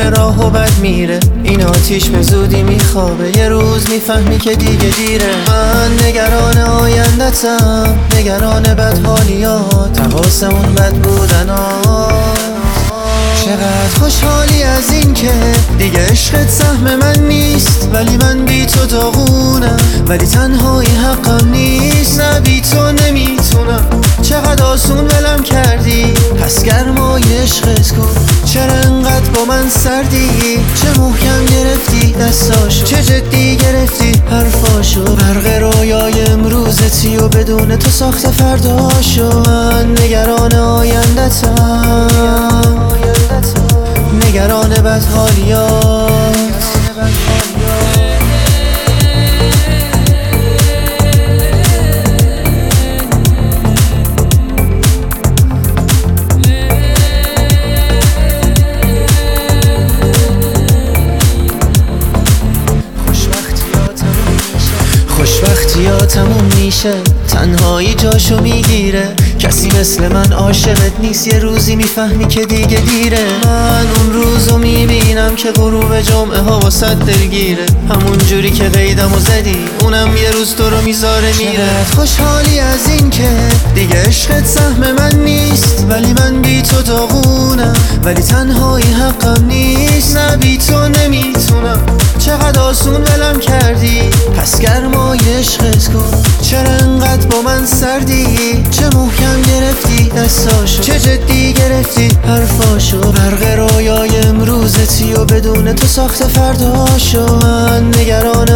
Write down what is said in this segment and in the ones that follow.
داره راه و بد میره. این آتیش به زودی میخوابه، یه روز میفهمی که دیگه دیره. من نگران آیندتم، نگران بدحالیات، حواسمون بد بودنات. چقدر خوشحالی از این که دیگه عشقت سهم من نیست، ولی من بی تو داغونم، ولی تنهایی حقم نیست. نه بی تو نمیتونم، چقدر آسون ولم کردی، پس گرمای عشقت کن. چرا انقدر با من سردی، چه محکم گرفتی دستاشو، چه جدی گرفتی حرفاشو. برق رویای امروزتی و بدون تو ساخت فرداشو. من نگران آیندتم، نگران بدحالیات. خوشبختی‌ها تموم میشه، تنهایی جاشو میگیره. کسی مثل من عاشقت نیست، یه روزی میفهمی که دیگه دیره. من اون روزو میبینم که غروب جمعه ها واسه دلگیره. همون جوری که قیدمو زدی، اونم یه روز تو رو میذاره میره. چقدر خوشحالی از این که دیگه عشقت سهم من نیست، ولی من بی تو داغونم، ولی تنهایی حقم نیست. نه بی تو نمیتونم، چقدر آسون ولم کردی، پس گرمای عشقت کن. چرا انقدر با من سردی، چه محکم گرفتی دستاشو، چه جدی گرفتی حرفاشو. برق رویای امروزتی و بدون تو ساخت فرداشو. من نگران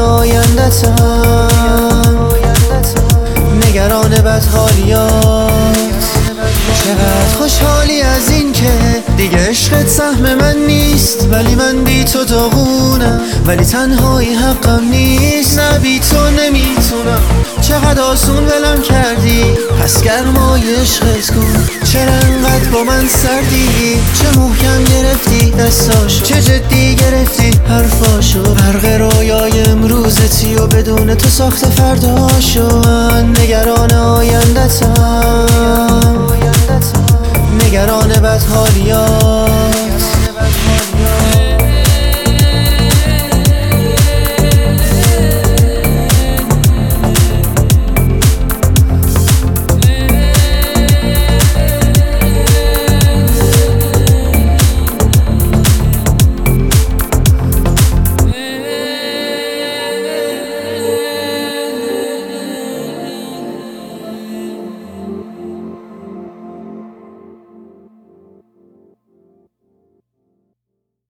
آیندتم، نگران بدحالیات. چقدر خوشحالی از این که دیگه عشقت سهم من نیست، ولی من بی تو داغونم، ولی تنهایی حقم نیست. نه بی تو نمیتونم، چقدر آسون ولم کردی، پس گرمای عشقت کن. چرا انقدر با من سردی، چه محکم گرفتی دستاشو، چه جدی گرفتی حرفاشو. برق رویای امروزتی و بدون تو ساخت فرداشو. من نگران آیندتم، نگران بدحالیات.